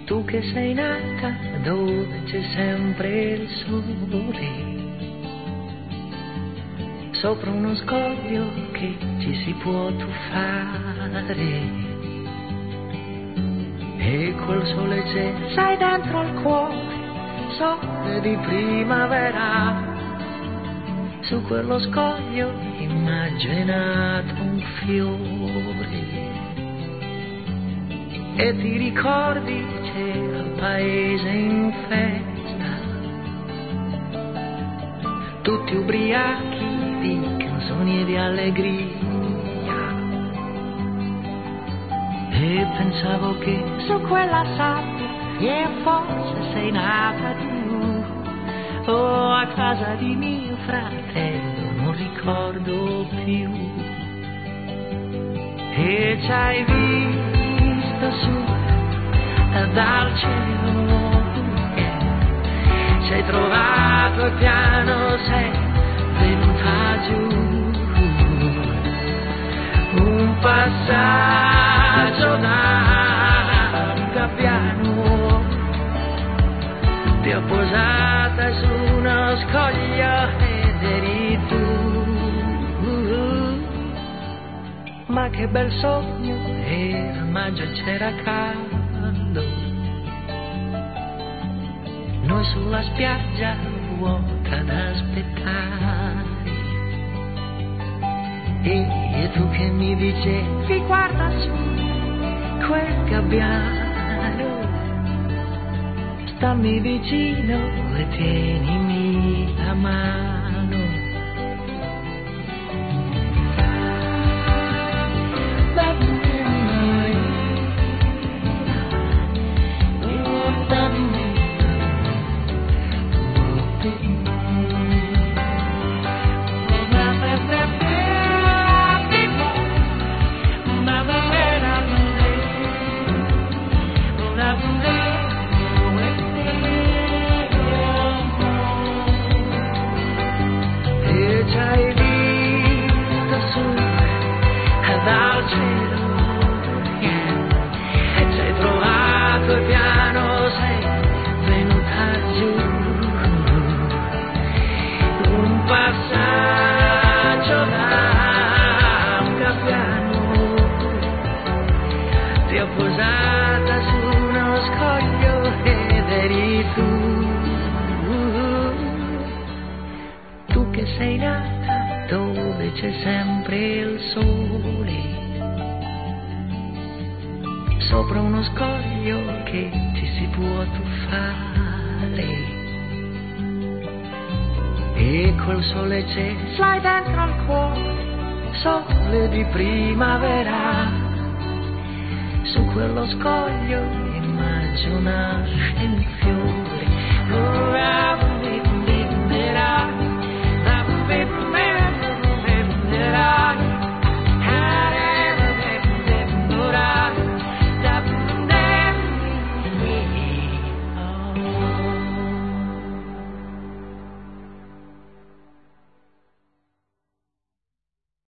Tu che sei nata dove c'è sempre il sole, sopra uno scoglio che ci si può tuffare, e quel sole c'è, sai, dentro al cuore, sole di primavera. Su quello scoglio immaginato un fiore, e ti ricordi c'era il paese in festa, tutti ubriachi di canzoni e di allegria, e pensavo che su quella sabbia e forse sei nata tu, o a casa di mio fratello, non ricordo più, e ci hai visto su dal cielo, ci hai trovato e piano sei venuta giù, un passaggio da un gabbiano, ti ho posata su uno scoglio ed eri tu. Ma che bel sogno, era maggio e c'era caldo, noi sulla spiaggia vuota ad aspettare, e tu che mi dicevi guarda su quel gabbiano, stammi vicino e tienimi la mano. Sei nata dove c'è sempre il sole, sopra uno scoglio che ci si può tuffare, e quel sole c'è, sai, dentro al cuore, sole di primavera. Su quello scoglio immagina un fiore.